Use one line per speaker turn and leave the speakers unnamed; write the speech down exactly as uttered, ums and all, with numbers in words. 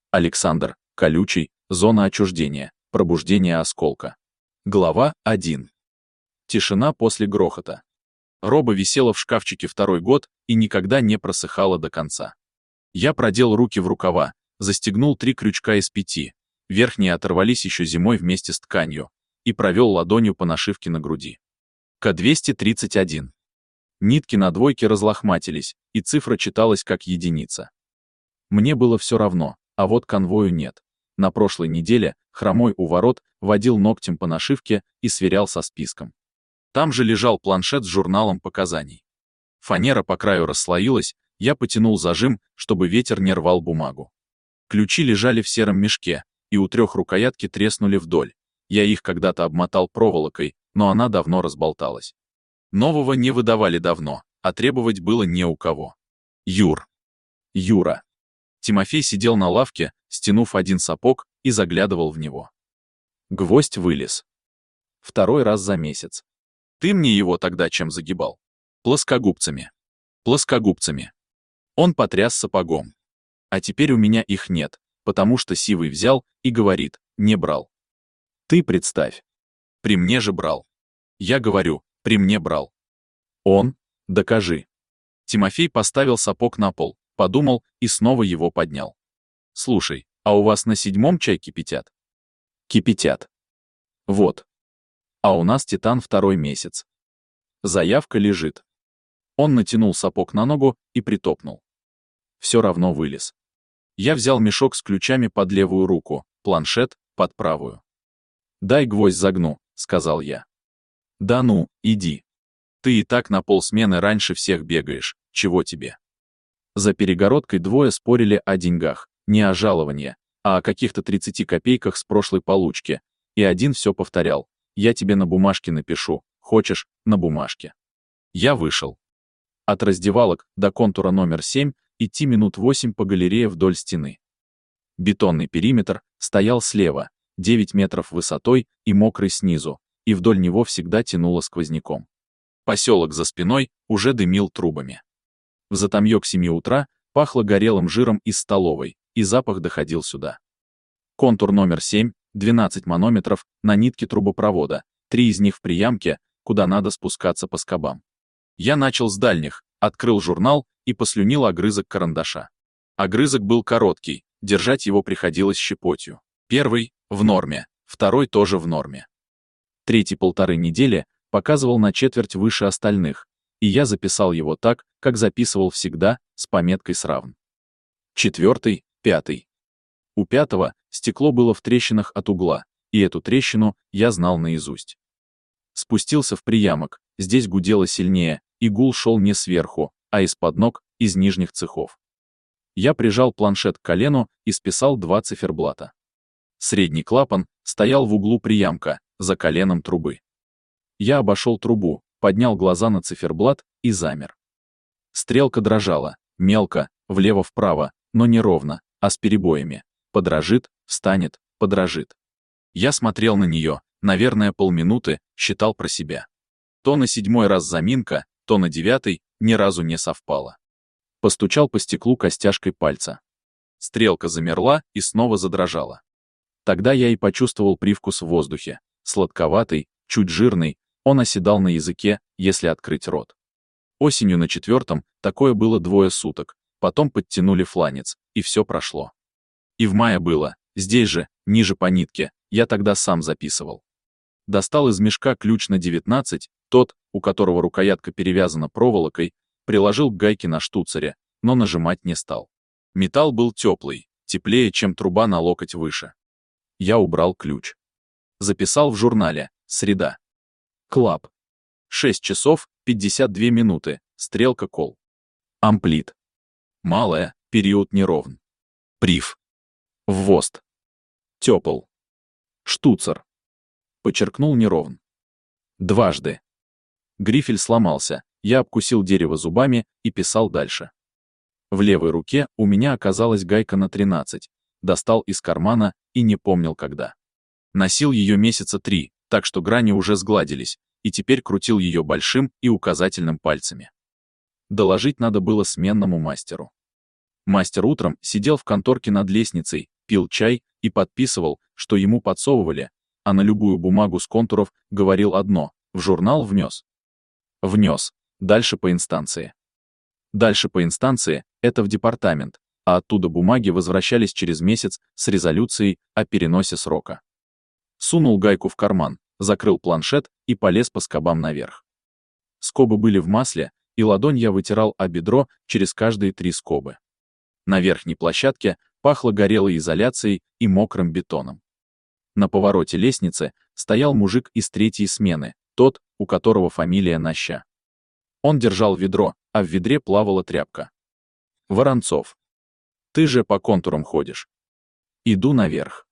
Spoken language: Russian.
Александр, колючий, зона отчуждения, пробуждение осколка. Глава один. Тишина после грохота. Роба висела в шкафчике второй год и никогда не просыхала до конца. Я продел руки в рукава, застегнул три крючка из пяти, верхние оторвались еще зимой вместе с тканью, и провел ладонью по нашивке на груди. К двести тридцать один. Нитки на двойке разлохматились, и цифра читалась как единица. Мне было все равно, а вот конвою нет. На прошлой неделе хромой у ворот водил ногтем по нашивке и сверял со списком. Там же лежал планшет с журналом показаний. Фанера по краю расслоилась, я потянул зажим, чтобы ветер не рвал бумагу. Ключи лежали в сером мешке, и у трех рукоятки треснули вдоль. Я их когда-то обмотал проволокой, но она давно разболталась. Нового не выдавали давно, а требовать было не у кого. Юр. Юра. Тимофей сидел на лавке, стянув один сапог, и заглядывал в него. Гвоздь вылез. Второй раз за месяц. Ты мне его тогда чем загибал? Плоскогубцами. Плоскогубцами. Он потряс сапогом. А теперь у меня их нет, потому что Сивый взял и говорит, не брал. Ты представь. При мне же брал. Я говорю, при мне брал. Он? Докажи. Тимофей поставил сапог на пол, подумал и снова его поднял. Слушай, а у вас на седьмом чай кипятят? Кипятят. Вот. А у нас Титан второй месяц. Заявка лежит. Он натянул сапог на ногу и притопнул. Все равно вылез. Я взял мешок с ключами под левую руку, планшет под правую. «Дай гвоздь загну», — сказал я. «Да ну, иди. Ты и так на полсмены раньше всех бегаешь, чего тебе?» За перегородкой двое спорили о деньгах, не о жаловании, а о каких-то тридцати копейках с прошлой получки, и один все повторял: «Я тебе на бумажке напишу, хочешь, на бумажке». Я вышел. От раздевалок до контура номер семь идти минут восемь по галерее вдоль стены. Бетонный периметр стоял слева, девять метров высотой и мокрый снизу, и вдоль него всегда тянуло сквозняком. Поселок за спиной уже дымил трубами. В затомье к семи утра пахло горелым жиром из столовой, и запах доходил сюда. Контур номер семь, двенадцать манометров на нитке трубопровода, три из них в приямке, куда надо спускаться по скобам. Я начал с дальних, открыл журнал и послюнил огрызок карандаша. Огрызок был короткий, держать его приходилось щепотью. Первый — в норме, второй тоже в норме. Третий полторы недели показывал на четверть выше остальных, и я записал его так, как записывал всегда, с пометкой сравн. Четвертый, пятый. У пятого стекло было в трещинах от угла, и эту трещину я знал наизусть. Спустился в приямок, здесь гудело сильнее, и гул шел не сверху, а из-под ног, из нижних цехов. Я прижал планшет к колену и списал два циферблата. Средний клапан стоял в углу приямка, за коленом трубы. Я обошел трубу, поднял глаза на циферблат и замер. Стрелка дрожала, мелко, влево-вправо, но не ровно, а с перебоями. Подрожит, встанет, подрожит. Я смотрел на нее, наверное, полминуты, считал про себя. То на седьмой раз заминка, то на девятый, ни разу не совпало. Постучал по стеклу костяшкой пальца. Стрелка замерла и снова задрожала. Тогда я и почувствовал привкус в воздухе. Сладковатый, чуть жирный, он оседал на языке, если открыть рот. Осенью на четвертом такое было двое суток, потом подтянули фланец, и все прошло. И в мае было, здесь же, ниже по нитке, я тогда сам записывал. Достал из мешка ключ на девятнадцать, тот, у которого рукоятка перевязана проволокой, приложил к гайке на штуцере, но нажимать не стал. Металл был теплый, теплее, чем труба на локоть выше. Я убрал ключ. Записал в журнале «Среда». Клаб. шесть часов пятьдесят две минуты, стрелка кол. Амплит. Малая, период неровн. Прив. Ввост. Тепл. Штуцер. Подчеркнул неровн. Дважды. Грифель сломался, я обкусил дерево зубами и писал дальше. В левой руке у меня оказалась гайка на тринадцать, достал из кармана и не помнил когда. Носил ее месяца три, так что грани уже сгладились, и теперь крутил ее большим и указательным пальцами. Доложить надо было сменному мастеру. Мастер утром сидел в конторке над лестницей, пил чай и подписывал, что ему подсовывали, а на любую бумагу с контуров говорил одно: в журнал внес. Внес. Дальше по инстанции. Дальше по инстанции — это в департамент, а оттуда бумаги возвращались через месяц с резолюцией о переносе срока. Сунул гайку в карман, закрыл планшет и полез по скобам наверх. Скобы были в масле, и ладонь я вытирал о бедро через каждые три скобы. На верхней площадке пахло горелой изоляцией и мокрым бетоном. На повороте лестницы стоял мужик из третьей смены, тот, у которого фамилия Наща. Он держал ведро, а в ведре плавала тряпка. Воронцов. Ты же по контурам ходишь. Иду наверх.